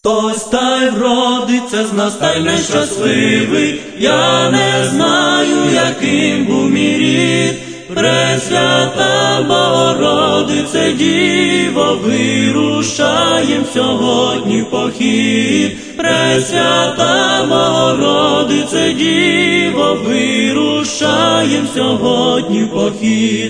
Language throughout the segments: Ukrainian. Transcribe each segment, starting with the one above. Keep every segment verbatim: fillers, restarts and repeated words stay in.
Хтось та й вродиться з нас, та й нещасливий. Я не знаю, яким був мій рід. Пресвята Богородице Діво, вирушаєм сьогодні в похід. Пресвята Богородице Діво, вирушаєм сьогодні в похід.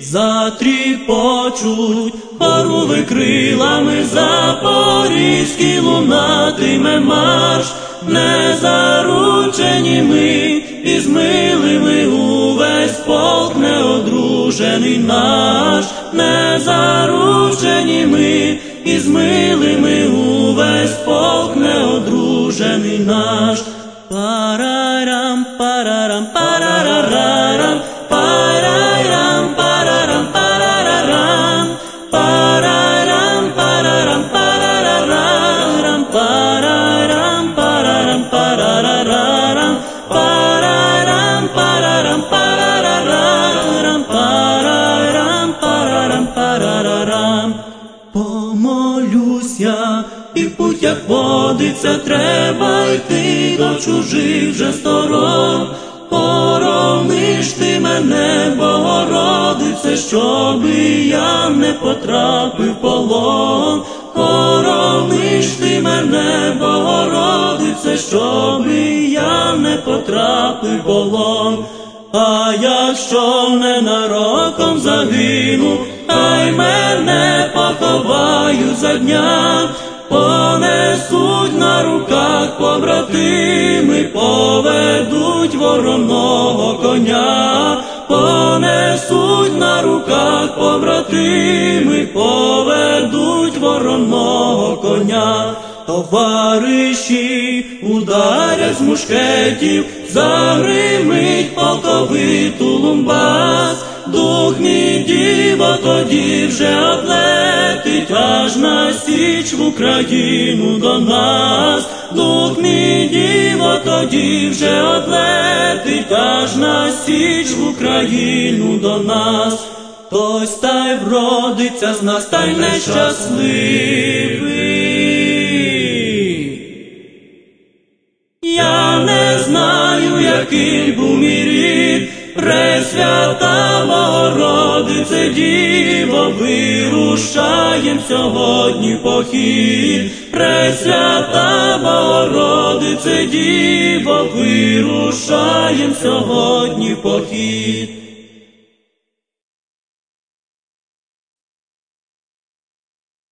Затріпочуть хоруви крилами, Запорізький лунатиме марш. Не заручені ми із милими, увесь полк неодружений наш. Не заручені ми із милими, увесь полк неодружений наш. Парарам, парарам, парарарам, парарам, парарам, парарарам, парарам, парарам, парарарам, парарам, парарам, парарарам, парарам, парарам, парарарам, парарам, парарам, парарарам. Помолюсь я, і в путь, як водиться, треба йти до чужих вже сторон. Хорониш ти мене, Богородице, щоби я не потрапив в полон. Хорониш ти мене, Богородице, щоби я не потрапив в полон. А якщо ненароком загину, та й мене поховають за дня, понесуть на руках побратими, поведуть вороного коня. Понесуть на руках побратими, поведуть вороного коня. Товариші ударять з мушкетів, загримить полковий тулумбас. Дух мій, Діво, тоді вже отлетить аж на січ в Україну до нас. Дух мій, Діво, тоді вже отлетить аж на січ в Україну до нас. Хтось та й вродиться з нас, та й нещасливий. Я не знаю, який був мій рід. Пресвята Богородице Діво, вирушаєм сьогодні в похід. Пресвята Богородице Діво, вирушаєм сьогодні в похід.